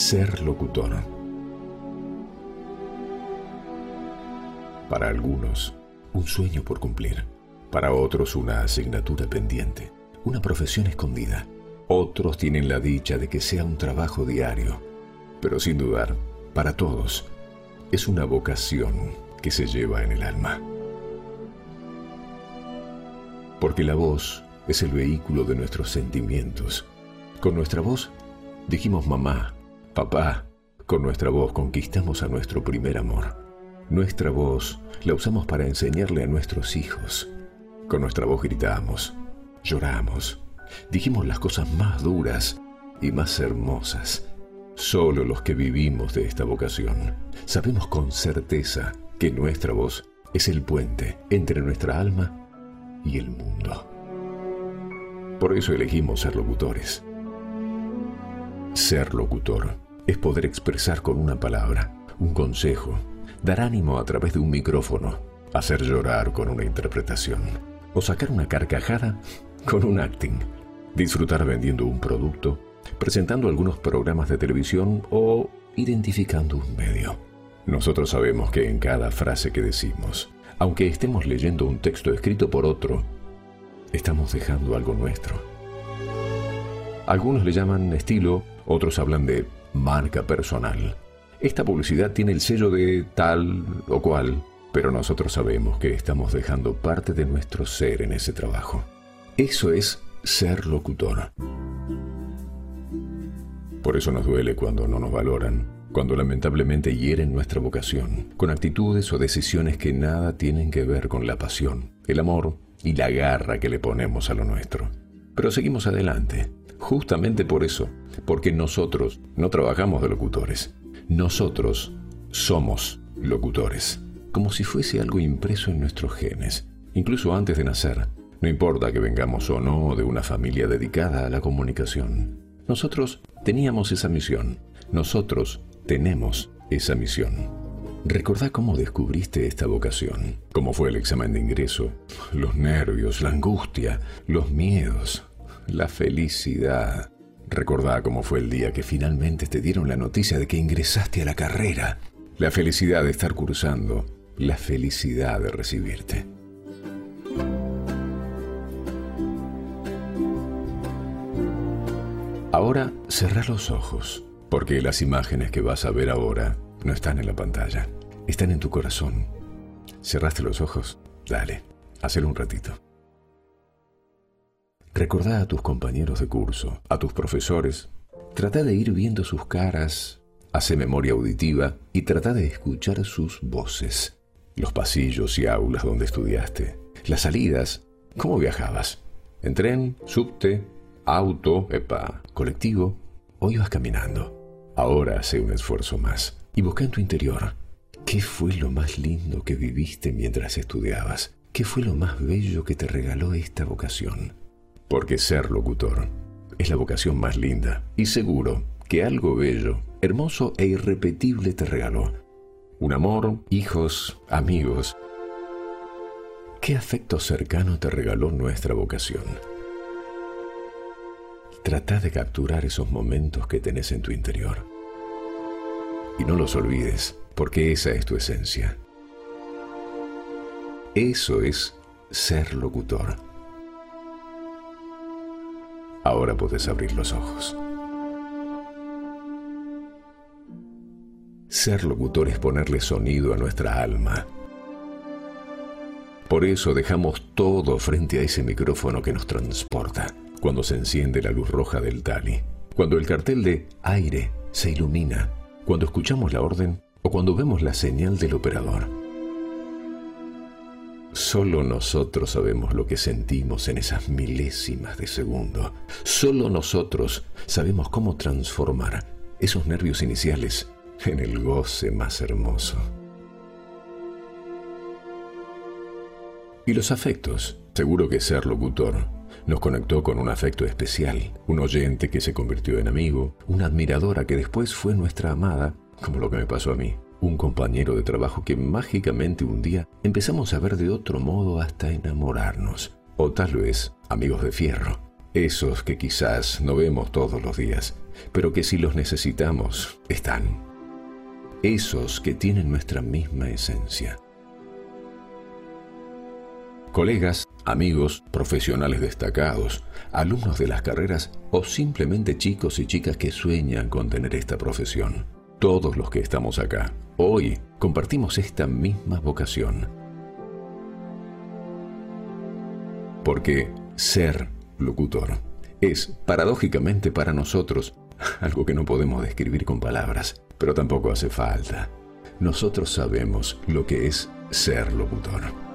Ser locutor. Para algunos, un sueño por cumplir. Para otros, una asignatura pendiente, una profesión escondida. Otros tienen la dicha de que sea un trabajo diario. Pero sin dudar, para todos, es una vocación que se lleva en el alma. Porque la voz es el vehículo de nuestros sentimientos. Con nuestra voz dijimos mamá, papá. Con nuestra voz conquistamos a nuestro primer amor. Nuestra voz la usamos para enseñarle a nuestros hijos. Con nuestra voz gritamos, lloramos, dijimos las cosas más duras y más hermosas. Solo los que vivimos de esta vocación sabemos con certeza que nuestra voz es el puente entre nuestra alma y el mundo. Por eso elegimos ser locutores. Ser locutor es poder expresar con una palabra, un consejo, dar ánimo a través de un micrófono, hacer llorar con una interpretación, o sacar una carcajada con un acting, disfrutar vendiendo un producto, presentando algunos programas de televisión o identificando un medio. Nosotros sabemos que en cada frase que decimos, aunque estemos leyendo un texto escrito por otro, estamos dejando algo nuestro. Algunos le llaman estilo, otros hablan de marca personal. Esta publicidad tiene el sello de tal o cual, pero nosotros sabemos que estamos dejando parte de nuestro ser en ese trabajo. Eso es ser locutor. Por eso nos duele cuando no nos valoran, cuando lamentablemente hieren nuestra vocación, con actitudes o decisiones que nada tienen que ver con la pasión, el amor y la garra que le ponemos a lo nuestro. Pero seguimos adelante, justamente por eso, porque nosotros no trabajamos de locutores. Nosotros somos locutores, como si fuese algo impreso en nuestros genes, incluso antes de nacer. No importa que vengamos o no de una familia dedicada a la comunicación. Nosotros teníamos esa misión. Nosotros tenemos esa misión. Recordá cómo descubriste esta vocación, cómo fue el examen de ingreso, los nervios, la angustia, los miedos, la felicidad. Recordá cómo fue el día que finalmente te dieron la noticia de que ingresaste a la carrera, la felicidad de estar cursando, la felicidad de recibirte. Ahora cerrá los ojos, porque las imágenes que vas a ver ahora no están en la pantalla, están en tu corazón. ¿Cerraste los ojos? Dale, hacelo un ratito. Recordá a tus compañeros de curso, a tus profesores. Trata de ir viendo sus caras, hace memoria auditiva y trata de escuchar sus voces. Los pasillos y aulas donde estudiaste, las salidas, cómo viajabas. ¿En tren, subte, auto, colectivo o ibas caminando? Ahora hace un esfuerzo más y busca en tu interior. ¿Qué fue lo más lindo que viviste mientras estudiabas? ¿Qué fue lo más bello que te regaló esta vocación? Porque ser locutor es la vocación más linda y seguro que algo bello, hermoso e irrepetible te regaló. Un amor, hijos, amigos. ¿Qué afecto cercano te regaló nuestra vocación? Trata de capturar esos momentos que tenés en tu interior. Y no los olvides, porque esa es tu esencia. Eso es ser locutor. Ahora puedes abrir los ojos. Ser locutor es ponerle sonido a nuestra alma. Por eso dejamos todo frente a ese micrófono que nos transporta. Cuando se enciende la luz roja del tali, cuando el cartel de aire se ilumina, cuando escuchamos la orden o cuando vemos la señal del operador. Solo nosotros sabemos lo que sentimos en esas milésimas de segundo. Solo nosotros sabemos cómo transformar esos nervios iniciales en el goce más hermoso. Y los afectos. Seguro que ser locutor nos conectó con un afecto especial, un oyente que se convirtió en amigo, una admiradora que después fue nuestra amada, como lo que me pasó a mí, un compañero de trabajo que mágicamente un día empezamos a ver de otro modo hasta enamorarnos, o tal vez amigos de fierro, Esos que quizás no vemos todos los días, pero que si los necesitamos, están. Esos que tienen nuestra misma esencia. Colegas, amigos, profesionales destacados, alumnos de las carreras o simplemente chicos y chicas que sueñan con tener esta profesión. Todos los que estamos acá, hoy, compartimos esta misma vocación. Porque ser locutor es, paradójicamente para nosotros, algo que no podemos describir con palabras, pero tampoco hace falta. Nosotros sabemos lo que es ser locutor.